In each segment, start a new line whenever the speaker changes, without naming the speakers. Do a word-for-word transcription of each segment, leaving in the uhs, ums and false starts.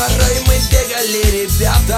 Порой мы бегали, ребята,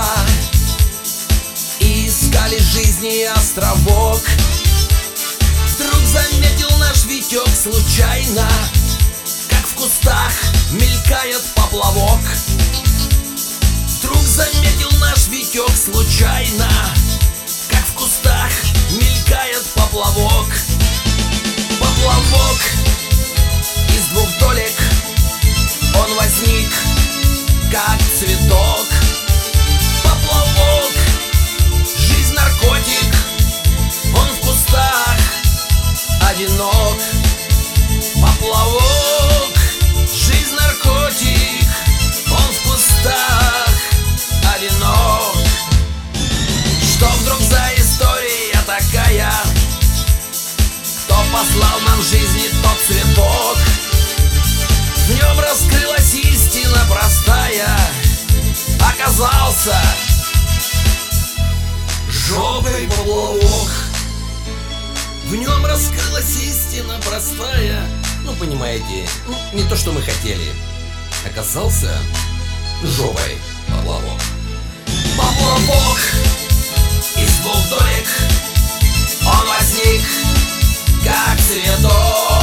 и искали жизни островок. Вдруг заметил наш Витек случайно, как в кустах мелькает поплавок. Вдруг заметил наш Витек случайно, как в кустах мелькает поплавок. Поплавок из двух долек, он возник как цветок. Поплавок, жизнь наркотик, он в кустах одинок. Поплавок, жизнь наркотик, он в кустах одинок. Что вдруг за история такая? Кто послал нам в жизни тот цветок? В нем раскрылась истина простая. Оказался жопой поплавок. В нем раскрылась истина простая. Ну, понимаете, ну, не то, что мы хотели. Оказался жопой поплавок. Поплавок из двух долек, он возник как цветок.